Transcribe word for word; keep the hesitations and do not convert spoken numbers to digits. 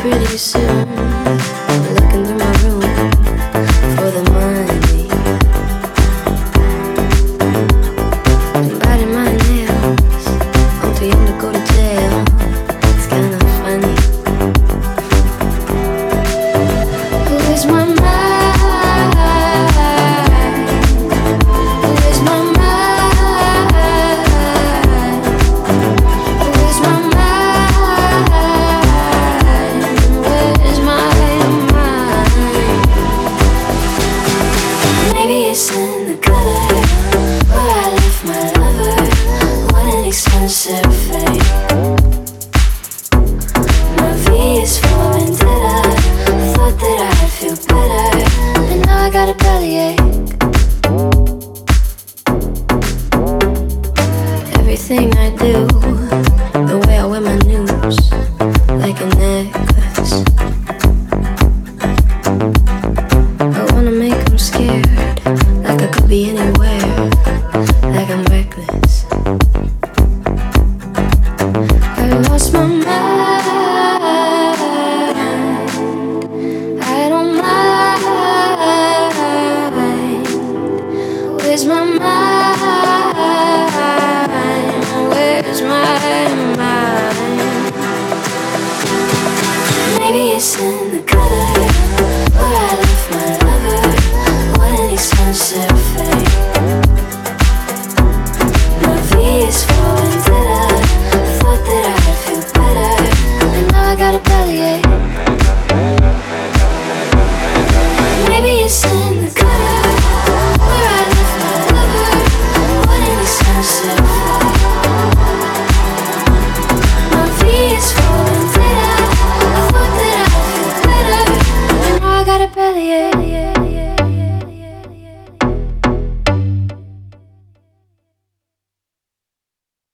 pretty soon. Looking through my room for the money, and biting my nails. I'm too young to go to jail. It's kinda funny. Where's my mind? Where's my mind? Where's my mind? Where's my mind? Maybe it's in the gutter where I left my lover. What an expensive fate. My V is for vendetta. Thought that I'd feel better, and now I got a bellyache. Everything I do, the way I wear my news, like a necklace. I wanna make them scared, like I could be anywhere, like I'm reckless. I lost my mind. I don't mind. Where's my mind? Where's my mind? Maybe it's in the gutter where I left my lover. What an expensive fate. My V is for vendetta. Thought that I'd feel better, and now I got a bellyache. Maybe it's in the gutter where I left my lover. What an expensive fate. My V is for vendetta. I thought that I'd feel better, and now I got a bellyache.